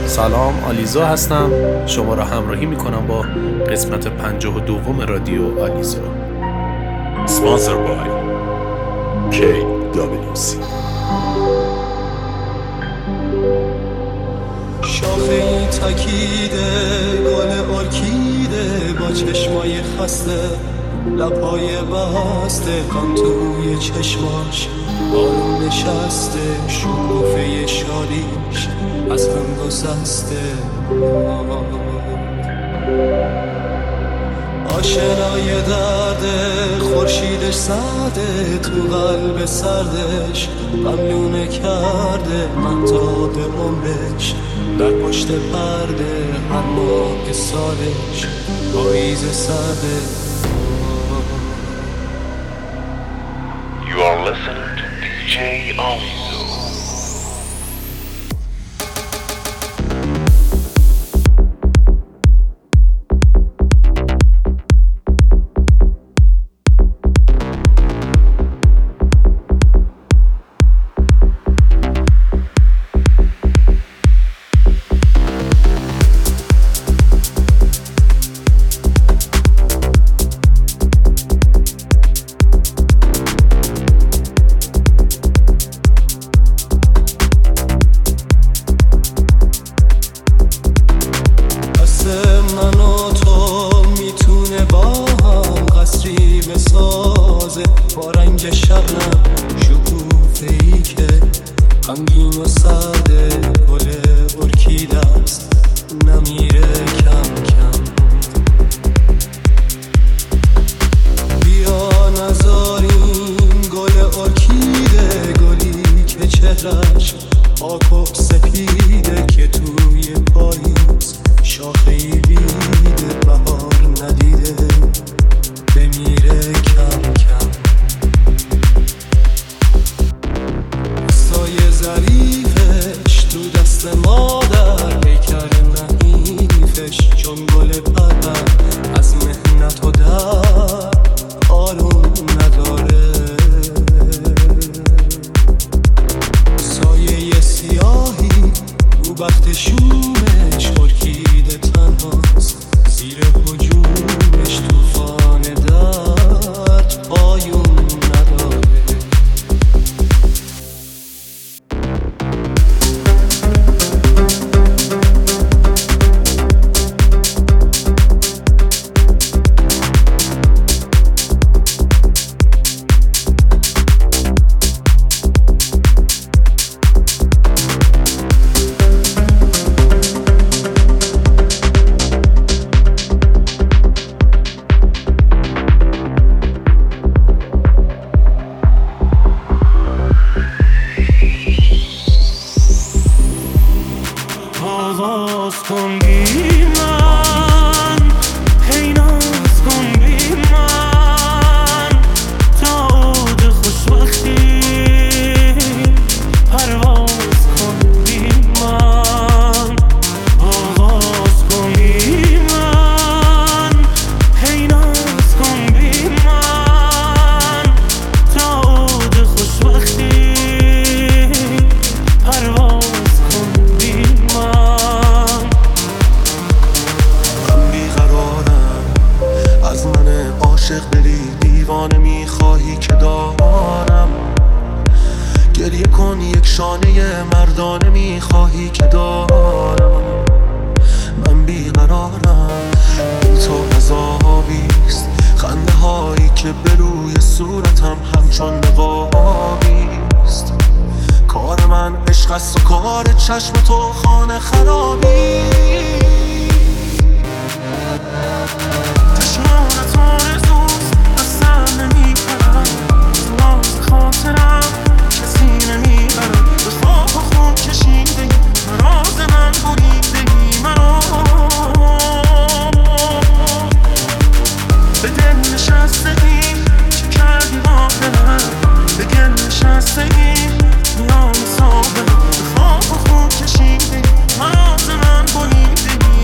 سلام، آلیزا هستم. شما را همراهی میکنم با قسمت 52 رادیو آلیزا. Sponsored by KWC. شاخه تکیده گل ارکیده با چشمای خسته، لبهای بسته، غم توی چشماش آروم نشسته، شکوفه شادیش از هم گسسته. آشنای درده خورشیدش سرده، تو قلب سردش غملونه کرده، مهتاب عمرش در پشت پرده، هر موقع سالش پاییز سرده. You are listening to DJ Alizo. با رنگ شبنم شکوفه‌ای که غمگین و سرده، گل ارکیده است نمیره کم کم. بیا نذاریم گل ارکیده، گلی که چهرش پاک و سپیده، که توی پاییز شاخه‌ای بیده، بهار ندیده بمیره کم کم. سایه ظریفش تو دست مادر، پیکر نحیفش چون گل پرپر، از محنت و درد آروم نداره. سایه سیاهی رو بخت شومش، ارکیده تنهاست زیر هجومش، طوفان درد پایون نداره. آغاز کن بی من، هی ناز کن بی من، تا عود خوشبختی پرواز کن بی من. آغاز کن بی من، هی ناز کن بی من، تا عود خوشبختی پرواز کن بی من. عاشق دلی دیوانه میخواهی که دارم، گریه کن یک شانه مردانه میخواهی که دارم. من بیقرارم، این تو عذابیست، خنده هایی که به روی صورتم همچون نقابیست. کار من عشق است و کار چشم تو خانه خرابی. چشمانت آرزوست اصلا نمی‌کنم، راز خاطرم کسی نمیبرم، به خواب و خون کشیدگی راز من بریدگی مرا، به دل نشستگی چه کردی با دلم، به گل نشستگی میان صابه، به خواب و خون کشیدگی راز من بریدگی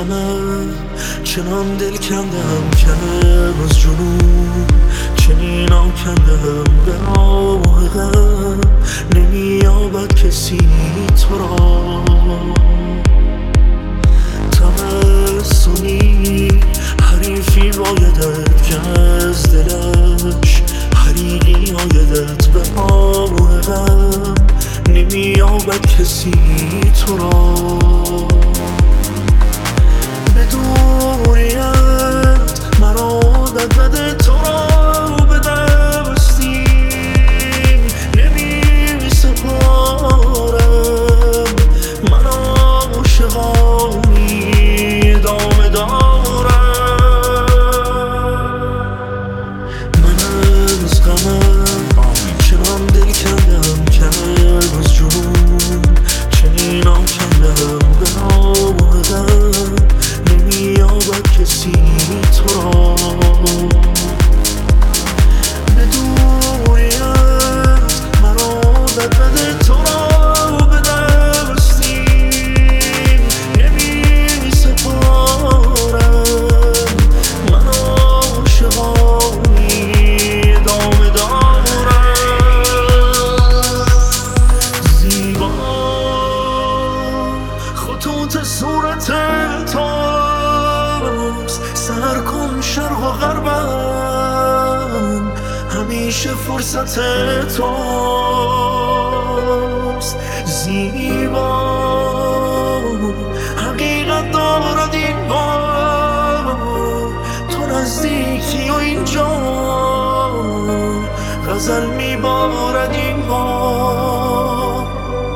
غمم چنان دل کندم که از جنون چنین آکندم به راه غم نمییابد کسی تو را تبسمی حریفی بایدت که از دلش حریقی آیدت به راه غم نمییابد کسی تو را به دوریت مرا عادت بده تو را به دستی نمی سپارم من عاشقانی ادامه دارم من از غمم چنان دل کندم که از جنون چنین آکندم به راه غم نمییابد کسی تو را به دوریت مرا عادت بده تو را به دستی نمی سپارم من عاشقانی ادامه دارم زیبا خطوط صورت توست سر کن شرق و غربم همیشه فرصت توست زیبا حقیقت دارد این بار تو نزدیکی و اینجا غزل میبارد این بار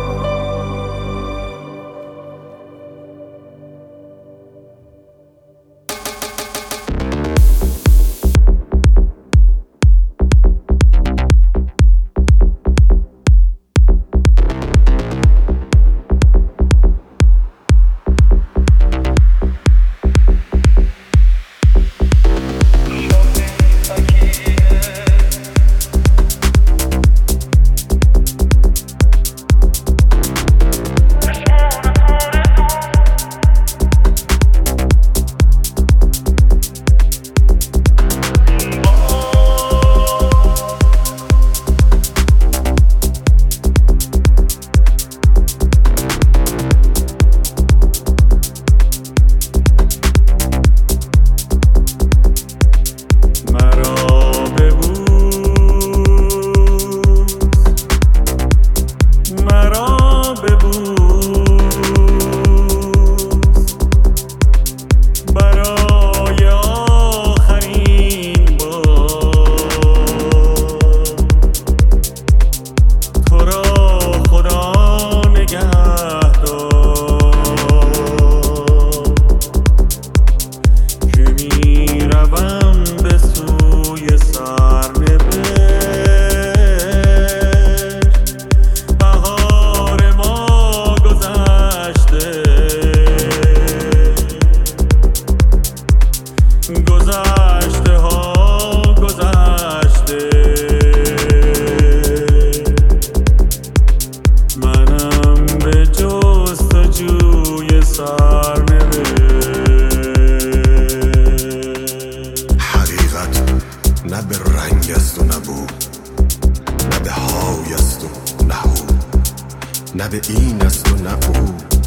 نه به این است و نه او،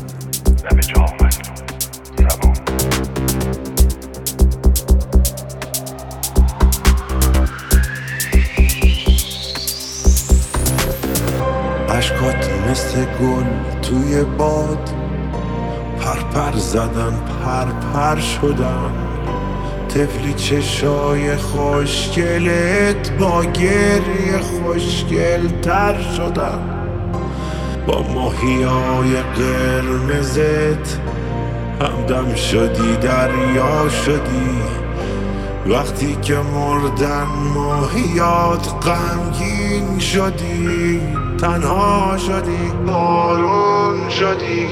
نه به جام است و زبون. اشکات مثل گل توی باد، پرپر زدن پرپر شدم. طفلی چشای خوشگلت با گریه خوشگل تر شدم. با ماهیای قرمزت همدم شدی، دریا شدی. وقتی که مردن ماهیات غمگین شدی، تنها شدی، بارون شدی.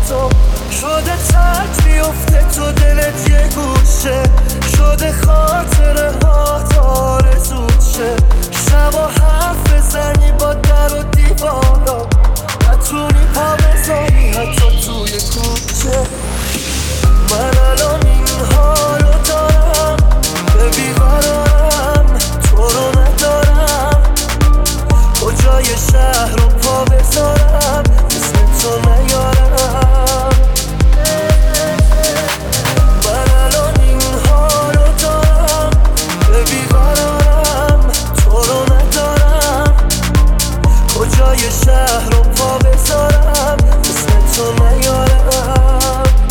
تو شده تک بیفته تو دلت یه گوشه شده خاطره ها آرزوت شه شبا حرف بزنی با در و دیوارا نتونی پا بذاری حتی توی کوچه من الان این حالو دارم به بیقرارم تو رو ندارم کجای شهر رو پا بذارم اسم تو نیارم من الان این حالو دارم به بیقرارم تو رو ندارم کجای شهر رو پا بذارم اسم تو نیارم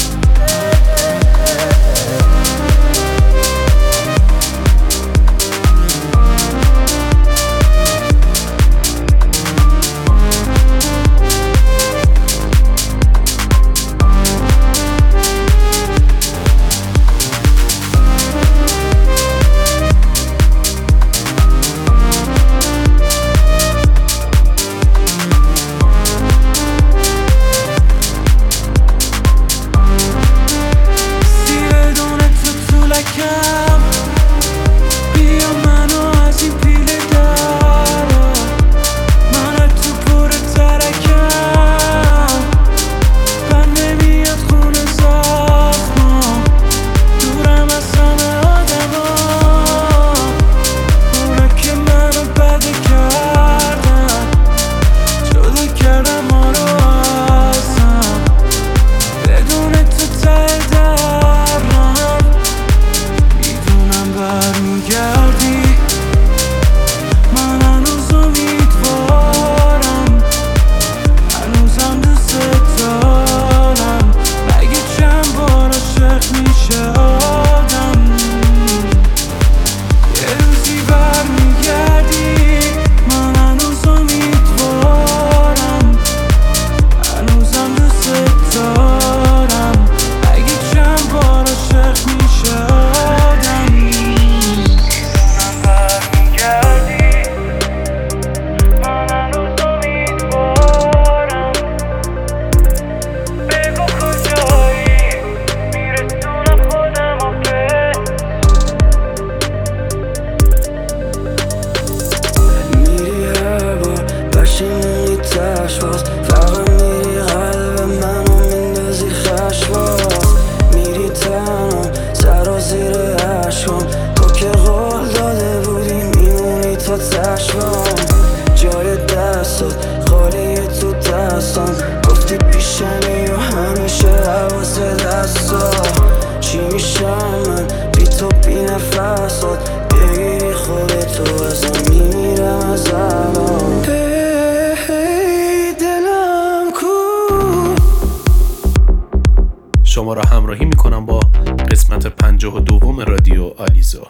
شما را همراهی میکنم با قسمت 52 رادیو آلیزو.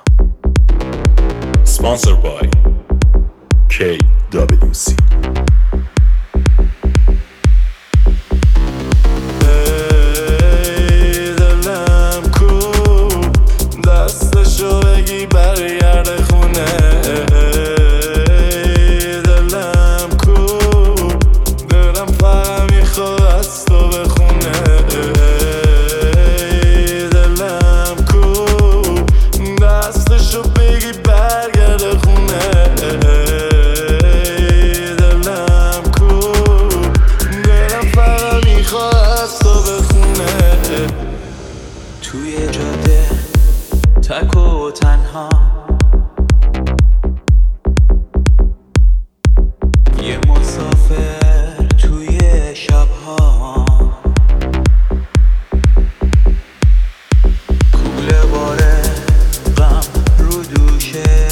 Sponsored by KWC. توی جاده تک و تنها یه مسافر توی شبها کوله باره غم رو دوشه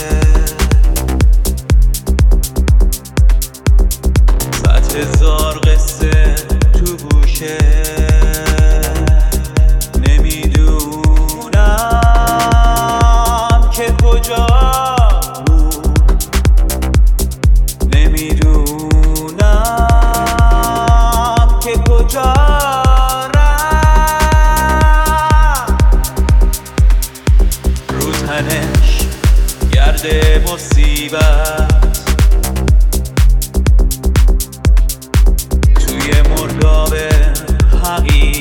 100,000 قصه تو گوشه مصیبت توی مرداب حقیقت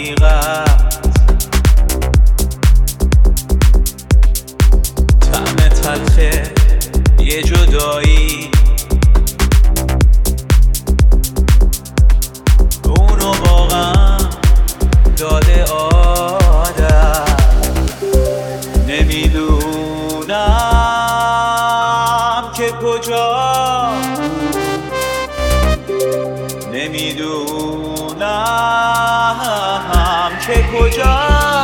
کجا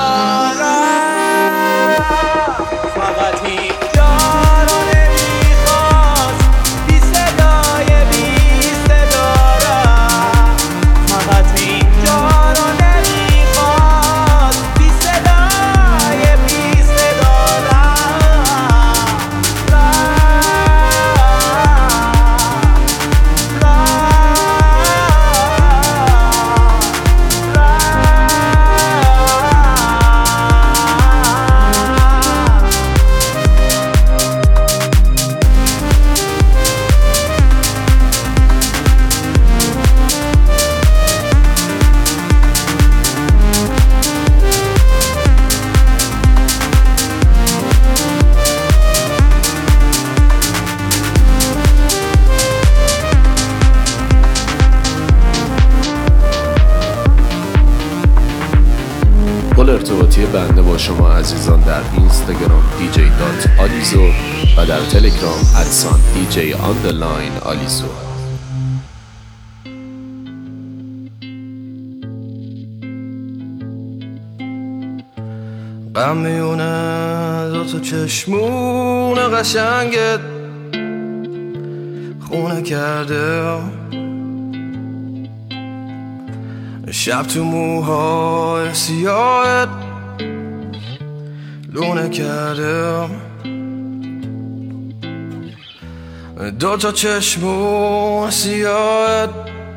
رفت فقط اینجا رو نمیخواست بی صدای بی صدا رفت فقط اینجا رو نمیخواست بی صدای بی صدا پل ارتباطی بنده با شما عزیزان در اینستاگرام dj.alizo و در تلگرام @dj_alizo. غم میونه دوتا چشمون قشنگت خونه کرده شب تو موهای سیاهت لونه کرده دوتا چشمون سیاهت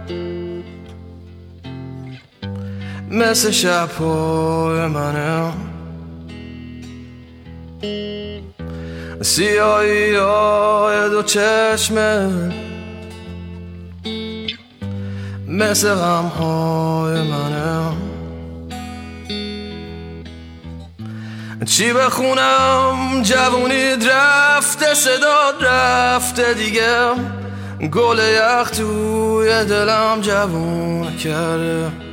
مثل شبهای منه سیاهی های دو چشمت مثل غمهای منه چی بخونم جوونید رفته صداد رفته دیگه گل یخ توی دلم جوون کرده